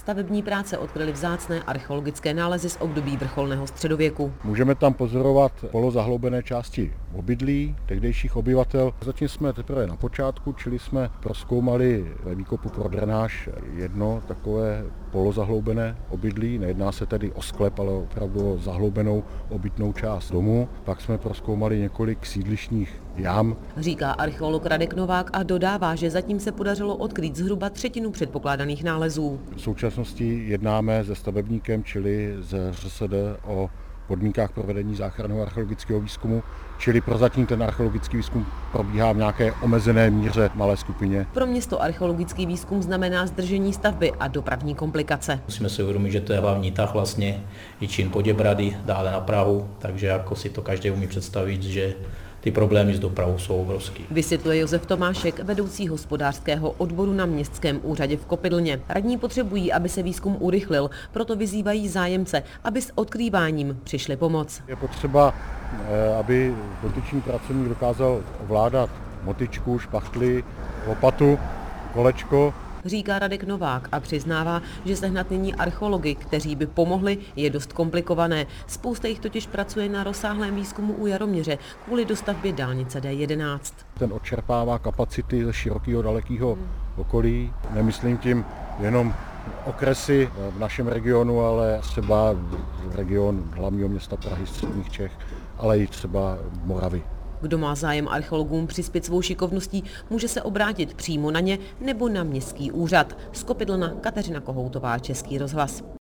Stavební práce odkryly vzácné archeologické nálezy z období vrcholného středověku. Můžeme tam pozorovat polozahloubené části obydlí tehdejších obyvatel. Zatím jsme teprve na počátku, čili jsme prozkoumali ve výkopu pro drenáž jedno takové polozahloubené obydlí. Nejedná se tedy o sklep, ale opravdu o zahloubenou obytnou část domu. Pak jsme prozkoumali několik sídlištních jam. Říká archeolog Radek Novák a dodává, že zatím se podařilo odkrýt zhruba třetinu předpokládaných nálezů. V současnosti jednáme se stavebníkem, čili z ŘSD, o podmínkách provedení záchranného archeologického výzkumu, čili prozatím ten archeologický výzkum probíhá v nějaké omezené míře, malé skupině. Pro město archeologický výzkum znamená zdržení stavby a dopravní komplikace. Musíme si uvědomit, že to je hlavní tah vlastně Jičín Poděbrady, dále na Prahu, takže jako si to každý umí představit, že ty problémy s dopravou jsou obrovský. Vysvětluje Josef Tomášek, vedoucí hospodářského odboru na Městském úřadě v Kopydlně. Radní potřebují, aby se výzkum urychlil, proto vyzývají zájemce, aby s odkrýváním přišli pomoc. Je potřeba, aby dotyčný pracovník dokázal ovládat motyčku, špachtli, lopatu, kolečko. Říká Radek Novák a přiznává, že sehnat nyní archeology, kteří by pomohli, je dost komplikované. Spousta jich totiž pracuje na rozsáhlém výzkumu u Jaroměře kvůli dostavbě dálnice D11. Ten odčerpává kapacity ze širokého dalekého okolí. Nemyslím tím jenom okresy v našem regionu, ale třeba region hlavního města Prahy, středních Čech, ale i třeba Moravy. Kdo má zájem archeologům přispět svou šikovností, může se obrátit přímo na ně nebo na městský úřad. Z Kopydlna Kateřina Kohoutová, Český rozhlas.